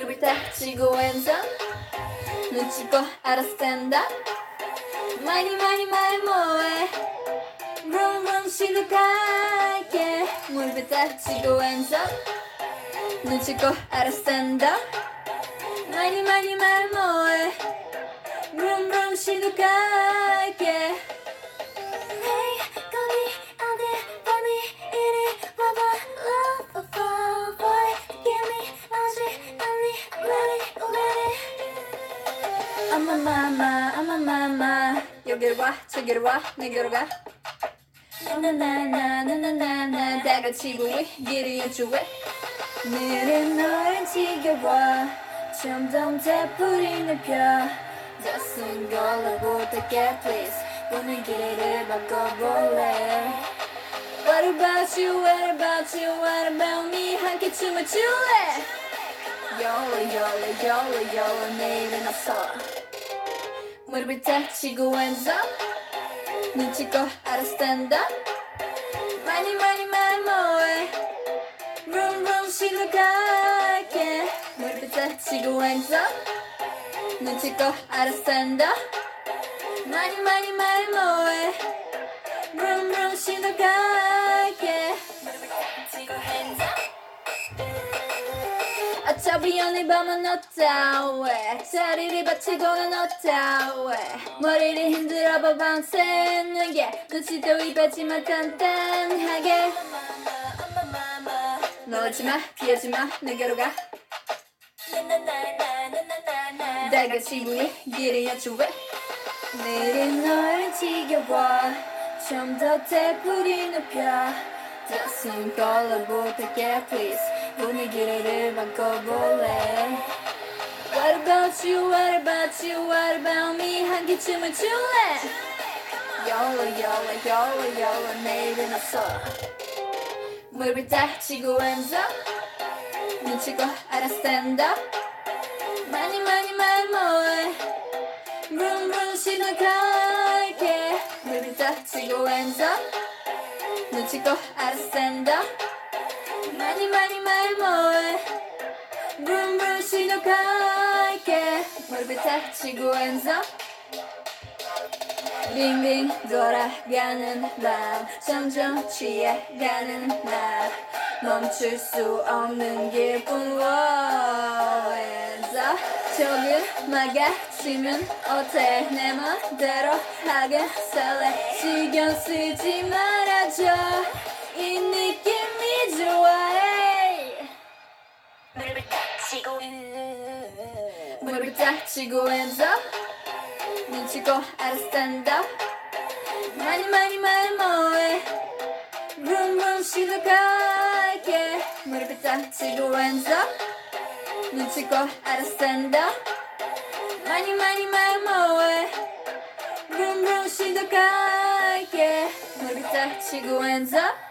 무릎을 딱 치고 hands up 눈치껏 알아서 stand up 많이 말 뭐해 룸룸 시도할게 무릎을 딱 치고 hands up 눈치껏 알아서 stand up 많이 말 뭐해 룸룸 시도할게 I'm a mama 여길 와 저기로 와 내게로 가 나나나나나나나 다 같이 우리 길을 연주해 느린 너를 지겨워 점점 더 불이 높여 더 쓴 걸로 부탁해 please 분위기를 바꿔볼래 What about you, what about you, what about me 함께 춤을 출래 YOLO 내일은 없어 무릎을 딱 치고 hands up 눈치껏 알아서 stand up 많이 말 뭐해 룸룸 시도할게 무릎을 딱 치고 hands up 눈치껏 알아서 stand up 많이 말 뭐해 룸룸 시도할게 무릎을 딱 치고 hands up 어차피 오늘 밤은 없다 왜 자리를 바치고는 없다 왜 머리를 흔들어봐 밤새는 게 눈치도 입하지만 단단하게 넣지마 피하지마 내게로 가 다같이 우리 길을 연주해 느린 널 지겨워 좀 더 대풀이 높여 더 쓴 걸로 부탁해 please 분위기를 바꿔볼래 What about you, what about you, what about me 함께 춤을 출래 YOLO 내일은 없어 무릎을 딱 치고 hands up 눈치껏 알아서 stand up 많이 말 뭐해 룸룸 시도할게 무릎을 딱 치고 hands up 눈치껏 알아서 stand up 많이 말 뭐해 룸룸 시도할게 무릎을 딱 치고 hands up 빙빙 돌아가는 밤 점점 취해가는 날 멈출 수 없는 기분 hands up 저길 막아치면 어때 내 맘대로 하게 살래 신경 쓰지 말아줘 이 느낌이 좋아해 무릎을 딱 치고 hands up 눈치껏 알아서 stand up 많이 말 뭐해 룸룸 시도할게 무릎을 딱 치고 hands up 눈치껏 알아서 stand up 많이 말 뭐해 룸룸 시도할게 무릎을 딱 치고 hands up